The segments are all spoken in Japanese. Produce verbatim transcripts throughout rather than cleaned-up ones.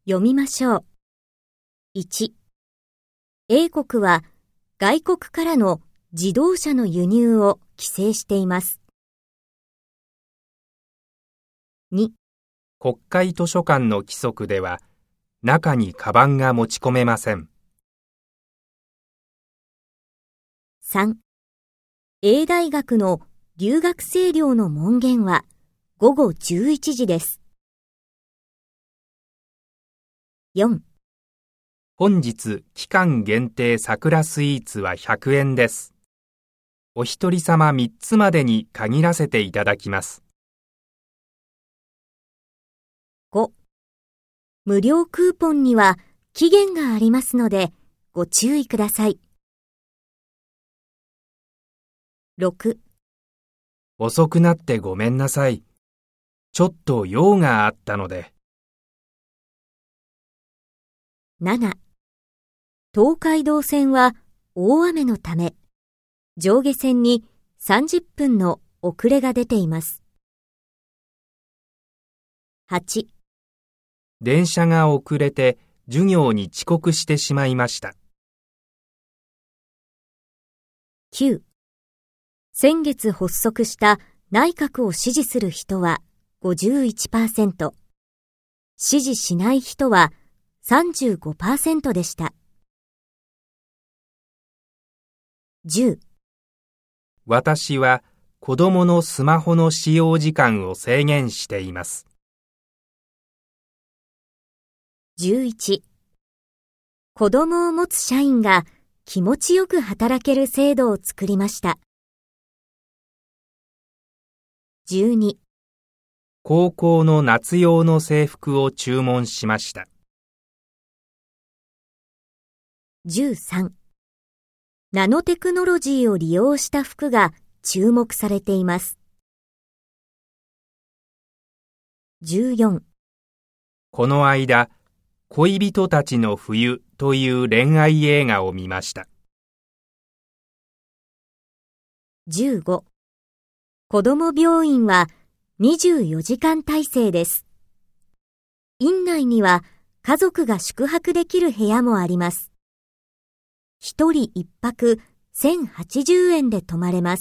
読みましょう。いち、英国は外国からの自動車の輸入を規制しています。に、 国会図書館の規則では、中にカバンが持ち込めません。 さん、英大学の留学生寮の門限は午後じゅういちじです。よん、 本日期間限定桜スイーツはひゃくえんです。お一人様みっつまでに限らせていただきます。 ご、無料クーポンには期限がありますのでご注意ください。ろく、 遅くなってごめんなさい。ちょっと用があったので。 なな、東海道線は大雨のため、上下線にさんじゅっぷんの遅れが出ています。はち、 電車が遅れて授業に遅刻してしまいました。 きゅう、先月発足した内閣を支持する人は ごじゅういちパーセント、支持しない人は さんじゅうごパーセント でした。じゅう、 私は子供のスマホの使用時間を制限しています。 じゅういち、子供を持つ社員が気持ちよく働ける制度を作りました。じゅうに、 高校の夏用の制服を注文しました。 じゅうさん、ナノテクノロジーを利用した服が注目されています。じゅうよん、 この間、恋人たちの冬という恋愛映画を見ました。 じゅうご、子ども病院はにじゅうよじかん体制です。院内には家族が宿泊できる部屋もあります。一人一泊せんはちじゅうえんで泊まれます。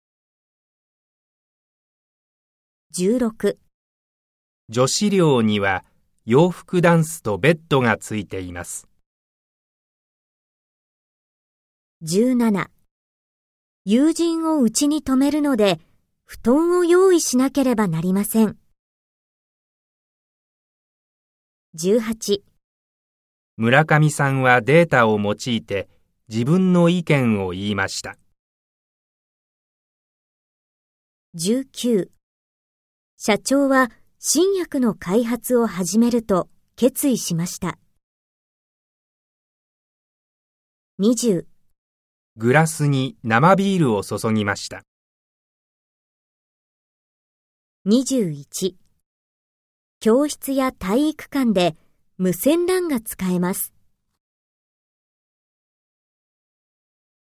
じゅうろく、 女子寮には洋服ダンスとベッドがついています。 じゅうなな、友人を家に泊めるので布団を用意しなければなりません。じゅうはち、 村上さんはデータを用いて自分の意見を言いました。 じゅうきゅう、社長は新薬の開発を始めると決意しました。にじゅう、 グラスに生ビールを注ぎました。 にじゅういち、教室や体育館で無線 ラン が使えます。